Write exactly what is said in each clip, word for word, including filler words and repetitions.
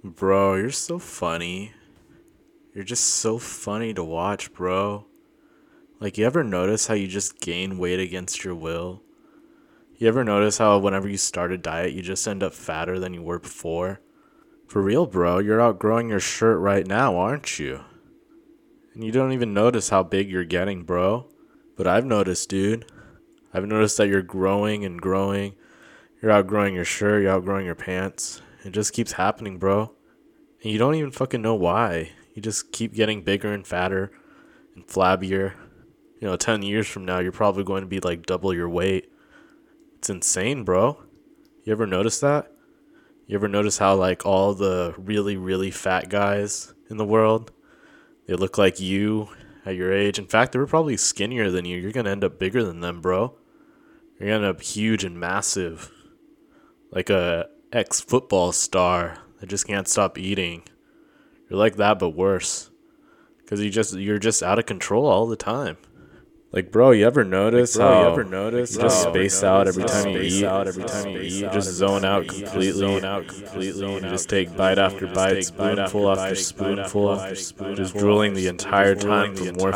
Bro, you're so funny. You're just so funny to watch, bro. Like, you ever notice how you just gain weight against your will? You ever notice how whenever you start a diet, you just end up fatter than you were before? For real, bro, you're outgrowing your shirt right now, aren't you? And you don't even notice how big you're getting, bro. But I've noticed, dude. I've noticed that you're growing and growing. You're outgrowing your shirt, you're outgrowing your pants. It just keeps happening, bro. And you don't even fucking know why. You just keep getting bigger and fatter and flabbier. You know, ten years from now, you're probably going to be like double your weight. It's insane, bro. You ever notice that? You ever notice how like all the really, really fat guys in the world, they look like you at your age? In fact, they were probably skinnier than you. You're going to end up bigger than them, bro. You're going to end up huge and massive. Like a ex-football star that just can't stop eating. You're like that, but worse. Because you just, you're just out of control all the time. Like, bro, you ever notice like, bro, how you ever notice you just space out every time you eat? Out every time you eat, you just zone out completely, zone out completely, and just take bite after bite, spoonful after spoonful, just drooling the entire time for more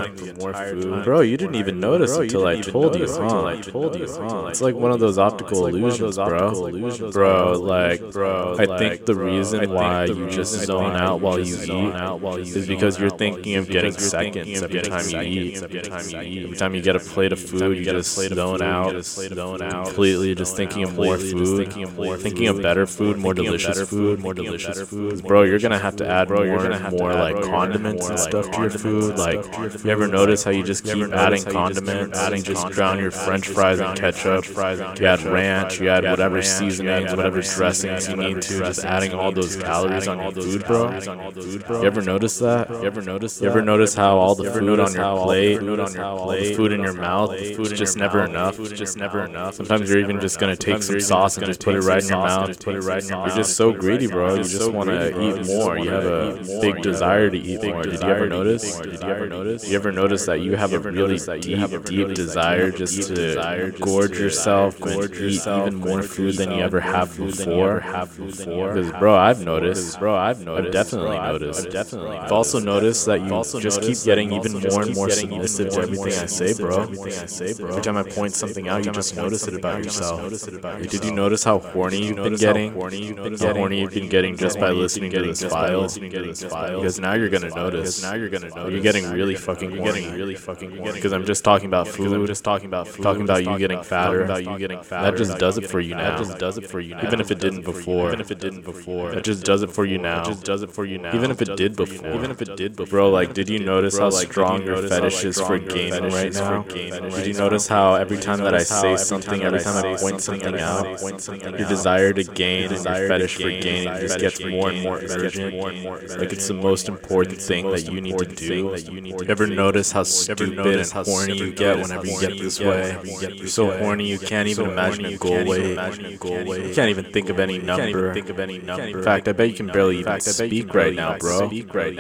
food. Bro, you didn't even notice until I told you, huh? I told you, huh? It's like one of those optical illusions, bro. Bro, like, bro, I think the reason why you just zone out while you eat is because you're thinking of getting seconds every time you eat. Every time you eat. Every time you get a plate of food, you just zone out completely, just thinking of more food, thinking of better food, more delicious food, more delicious food. Bro, you're gonna have to add more and more like condiments and stuff to your food. Like, you ever notice how you just keep adding condiments and just drown your French fries in ketchup? You add ranch, you add whatever seasonings, whatever dressings you need to, just adding all those calories on your food, bro. You ever notice that? You ever notice? You ever notice how all the food on your plate, all the food in your mouth, the food's just never enough. It's just never enough. Sometimes you're even just gonna take some sauce and just put it right in your mouth. Put it right in your mouth. You're just so greedy, bro. You just want to eat more. You have a big desire to eat more. Did you ever notice? Did you ever notice? You ever notice that you have a really deep, deep desire just to gorge yourself and eat even more food than you ever have before? Because, bro, I've noticed. Bro, I've noticed. I've definitely noticed. I've definitely. I've also noticed that you just keep getting even more and more submissive to everything I say, bro. Every time I point something out, you just notice it about yourself. Did you notice how horny you've been getting? How horny you've been getting just by listening to this file? Because now you're gonna notice. Now you're gonna notice. You're getting really fucking horny. Really fucking horny. Because I'm just talking about food. I'm just talking about food. Talking about you getting fatter. About you getting fatter. That just does it for you now. That just does it for you now. Even if it didn't before. Even if it didn't before. That just does it for you now. Just does it for you now. Even if it did before. Even if it did before. Bro, like, did you notice how strong your fetish is for gaining right now? Did you notice how every time that I say something, every time I point something out, your desire to gain and your fetish for gaining just gets more and more urgent? Like, it's the most important thing that you need to do. You ever notice how stupid and horny you get whenever you get this way? You're so horny you can't even imagine a goal weight. You can't even think of any number. In fact, I bet you can barely even speak right now, bro.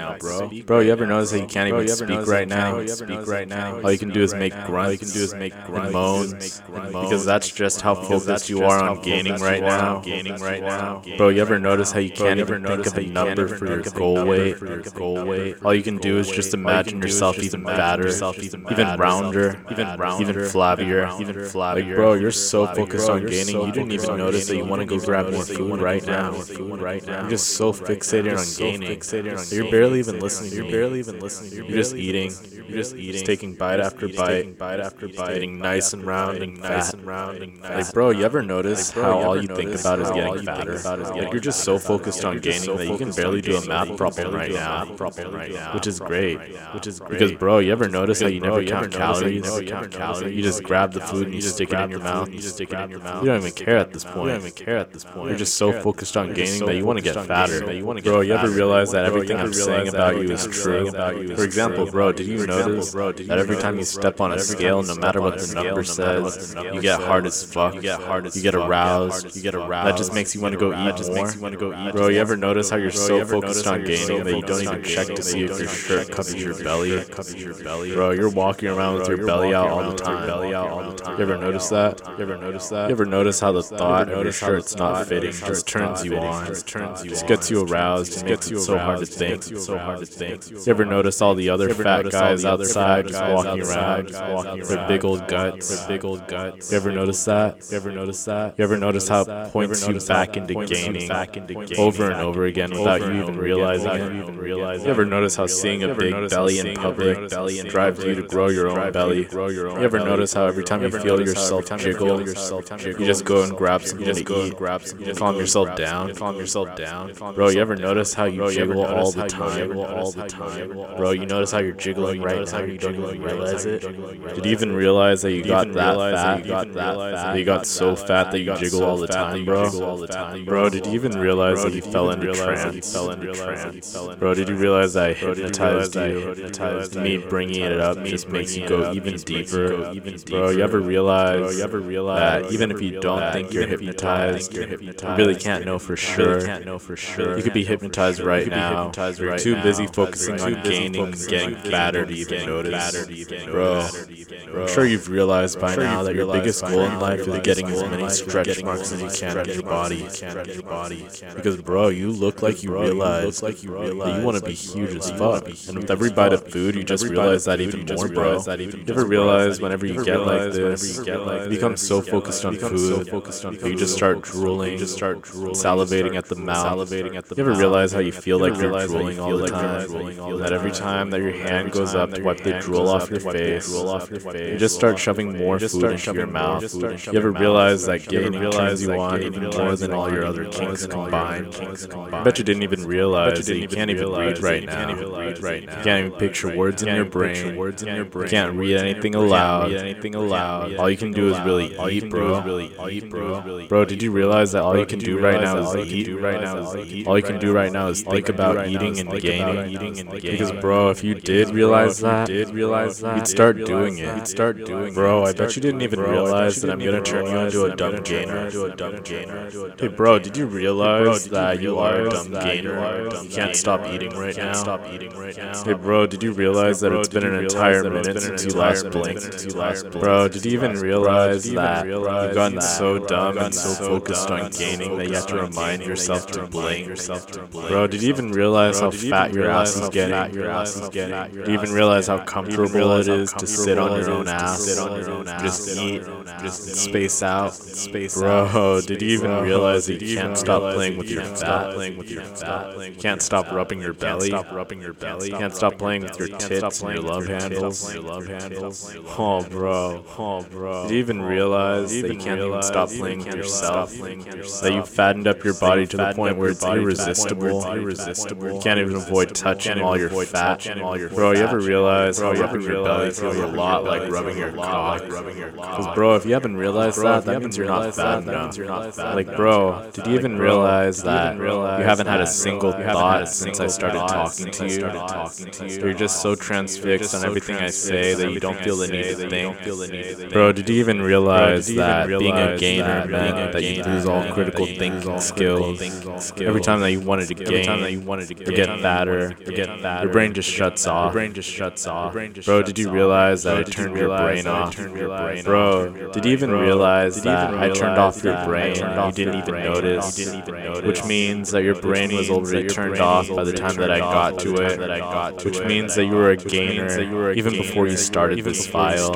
Bro, you ever notice how you can't even speak right now? All you can do is make grunts. All you can do is make and moans, because that's just how focused you are on gaining right now. Bro, you ever notice how you can't even think of a number for your goal weight? All you can do is just imagine yourself even fatter, even rounder, even flabbier. Like, bro, you're so focused on gaining, you didn't even notice that you want to go grab more food right now. You're just so fixated on gaining. You're barely even listening to me. You're just eating. You're just eating. Just taking bite after bite. Bite after bite. Getting nice and round and nice and round and nice. Like, bro, you ever notice how all you think about is getting fatter? Like, you're just so focused on gaining that you can barely do a math problem right now, which is great. Because, bro, you ever notice how you never count calories? You just grab the food and you stick it in your mouth. You stick it in your mouth. You don't even care at this point. You don't even care at this point. You're just so focused on gaining that you want to get fatter. Bro, you ever realize that everything I'm saying about you is true? For example, bro, did you notice that every time you step on a scale, no matter what the number says, you get hard as fuck. You get hard as you get aroused. You get aroused. That just makes you want to go eat more. Bro, you ever notice how you're so focused on gaining that you don't even check to see if your shirt covers your belly? Bro, you're walking around with your belly out all the time. You ever notice that? You ever notice that? You ever notice how the thought of your shirt's not fitting just turns you on, just gets you aroused, and makes it so hard to think. So hard to think. You ever notice all the other fat guys outside just walking around with big old guts? With big old guts. You ever notice that? You ever notice that? You ever notice how it points you back into gaining over and over again without you even realizing it? You ever notice how seeing a big belly in public drives you to grow your own belly? You ever notice how every time you feel yourself jiggle, you just go and grab something to eat, calm yourself down, calm yourself down? Bro, you ever notice how you jiggle all the time? All the time, bro. You notice how you're jiggling right now. You don't even realize it. Did you even realize that you got that fat? You got that fat. That you got so fat that you jiggle all the time, bro. Bro, did you even realize that you fell into trance? Bro, did you realize that I hypnotized you? Me bringing it up just makes you go even deeper. Bro, you ever realize that even if you don't think you're hypnotized, you really can't know for sure. You could be hypnotized right now. You're too busy focusing on gaining and getting fatter to even notice. Bro, I'm sure you've realized by now that your biggest goal in life is getting as many stretch marks as you can on your body. Because, bro, you look like you realize that you want to be huge as fuck. And with every bite of food, you just realize that even more, bro. You ever realize whenever you get like this, you become so focused on food, you just start drooling, salivating at the mouth. You ever realize how you feel like you're drooling all the time? That every time that your hand goes up to wipe the drool off your face, you just start shoving more food into your mouth. You ever realize that gaining turns you on even more than all your other kinks combined? I bet you didn't even realize that you can't even read right now. You can't even picture words in your brain. You can't read anything aloud. All you can do is really eat, bro. Bro, did you realize that all you can do right now is eat? All you can do right now is think about eating and gaining. Because, bro, if you did realize that, you'd start doing it. You'd start doing it. Bro, I bet you didn't even realize that I'm gonna turn you into a dumb gainer. Hey, bro, did you realize that you are a dumb gainer? You can't stop eating right now. Hey, bro, did you realize that it's been an entire minute since you last blinked? Bro, did you even realize that you've gotten so dumb and so focused on gaining that you have to remind yourself to blink? Bro, did you even realize how fat your ass is getting? Do you even realize how comfortable it is to sit on your own ass? Just eat, just space out. Bro, did you even realize that you can't stop playing with your fat? You can't stop rubbing your belly. You can't stop playing with your tits and your love handles. Oh, bro. Oh, bro. Did you even realize that you can't even stop playing with yourself? That you've fattened up your body to the point where it's irresistible. You can't even avoid touching all your fat. Bro, you ever realize how rubbing your belly feels a lot like rubbing your cock? Because, bro, if you haven't realized that, that means you're not fat enough. Like, bro, did you even realize that you haven't had a single thought since I started talking to you? You're just so transfixed on everything I say that you don't feel the need to think. Bro, did you even realize that being a gainer meant that you lose all critical thinking skills? Every time that you wanted to gain or get fatter, your brain just shuts off. Bro, did you realize that I turned your brain off? Bro, did you even realize that I turned off your brain and you didn't even notice? Which means that your brain was already turned off by the time that I got to it. Which means that you were a gainer even before you started this file.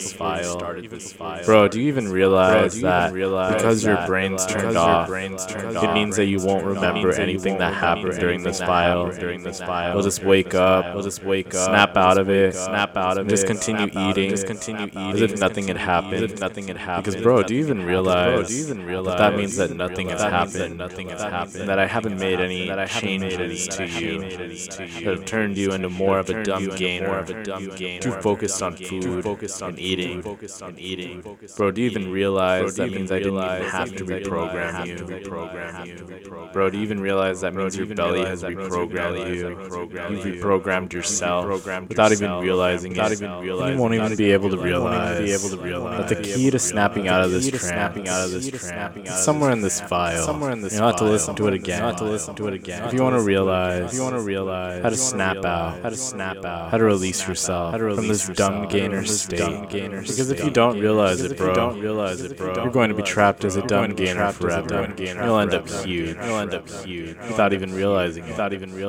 Bro, do you even realize that because your brain's turned off, it means that you won't remember anything that happened during this file? You'll just wake up, snap out of it, and just continue eating as if nothing had happened. Because, bro, do you even realize that that means that nothing has happened, and that I haven't made any changes to you that have turned you into more of a dumb gainer, too focused on food and eating? Bro, do you even realize that means I didn't even have to reprogram you? Bro, do you even realize that means your belly has reprogrammed you? You've reprogrammed yourself without even realizing without it, even realizing, you won't even be able to realize, realize, be able to realize that the key to snapping out of this trance, snapping out of this trance, it's somewhere in this file. somewhere in this You don't have to file. listen to it again. You don't have to listen to it again. If you want to realize, if you want to realize how to snap out, how to snap out, how to release yourself how to release from this yourself dumb gainer from this state. dumb gainer Because if state. you don't realize it, Because if you bro, don't realize it, bro, you're going to be trapped as a you're dumb going to be gainer trapped as a forever. dumb gainer You'll end up forever. huge. You'll end up huge Without even realizing it. Without even realizing